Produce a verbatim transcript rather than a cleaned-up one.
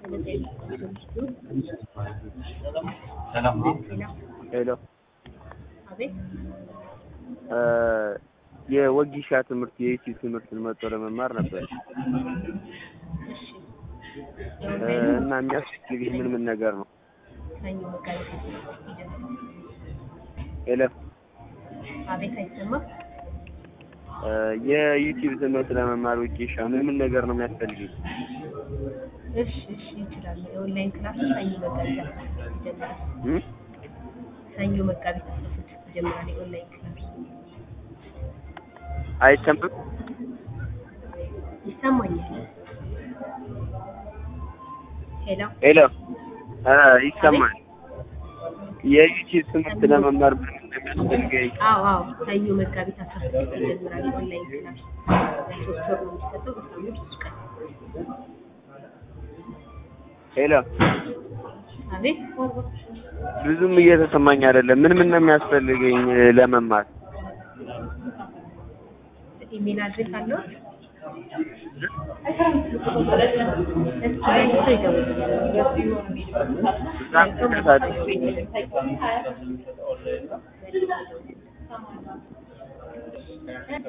ሰላም ነው። ሄሎ አቤት የወጊሻ ትምህርት የዩቲዩብ ትምህርት መጥቶ ለመማር ነበር እሺ እና የሚያስፈልገኝ ምን ምን ነገር ነው? ሰኞ መጋቢት ሄሎ አቤት አይሰማም። የዩቲዩብ ትምህርት ለመማር ወጊሻ ምን ምን ነገር ነው የሚያስፈልገኝ? እሺ እሺ ይችላል። የኦንላይን ክላስ ሰኞ መጋቢት ይጀምራል። እም ሰኞ መጋቢት አስራ ስድስት ይጀምራል የኦንላይን ክላስ። አይሰማም? ይሰማኛል። ሄሎ ሄሎ አ ይሰማል። የዩቲዩብ ትምህርት ለመማር ምን እንደሚያስፈልገኝ? አዎ አዎ ሰኞ መጋቢት አስራ ስድስት ይጀምራል የኦንላይን ክላስ። ሶስት ወር ነው የሚሰጠው በሳምንት ሶስት ቀን። ሄሎ አቤት ብዙም እየተሰማኝ አይደለም። ምን ምን ነው የሚያስፈልገኝ ለመማር? ኢሜል አድሬስ አለው? እሱ